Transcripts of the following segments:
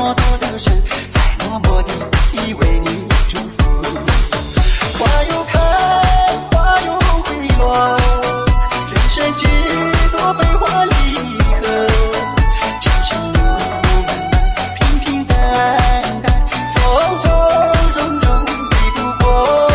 么多的人在默默地为你祝福。花又开，花又会落，人生几多悲欢离合，前行路漫漫，平平淡淡，从从容容地度过。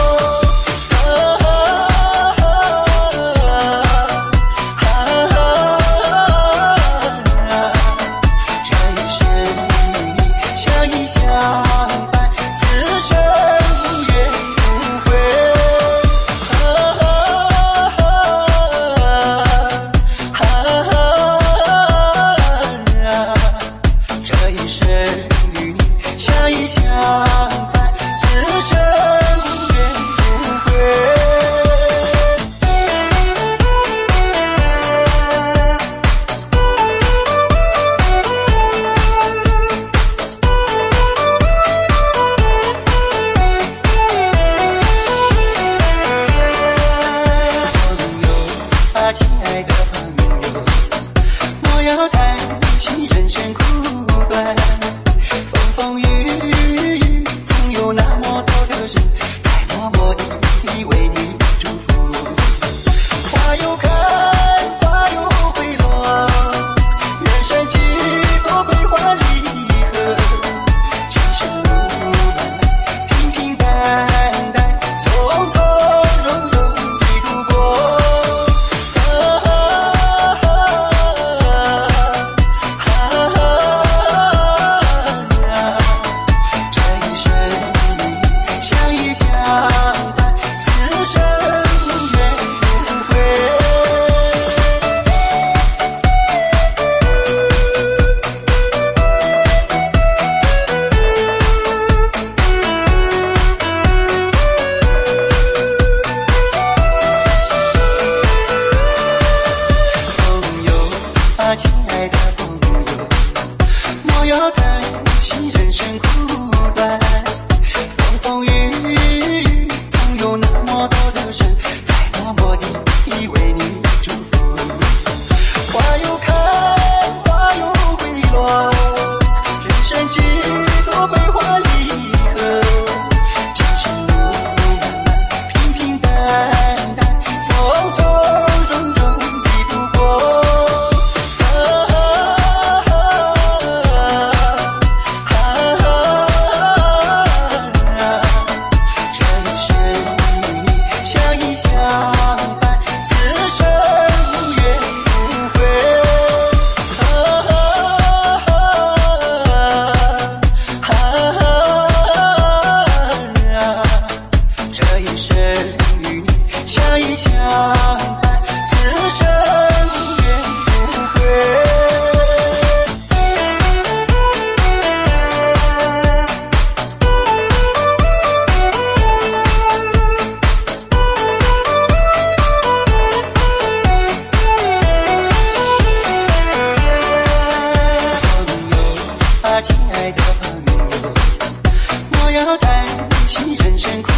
亲爱的朋友，莫要担心人生苦短，风风雨雨，总有那么多的人在默默地为你祝福。花又开，花又会落，人生几多悲欢离合，前行路漫漫，平平淡淡，从从容容地度过。亲爱的朋友，莫要担心人生苦短，风风雨雨，总有那么多的人在默默地为你祝福。花又开，花又会落，人生几多悲欢离合，前行路漫漫，平平淡淡，从从容容地度过。亲爱的朋友，莫要担心人生苦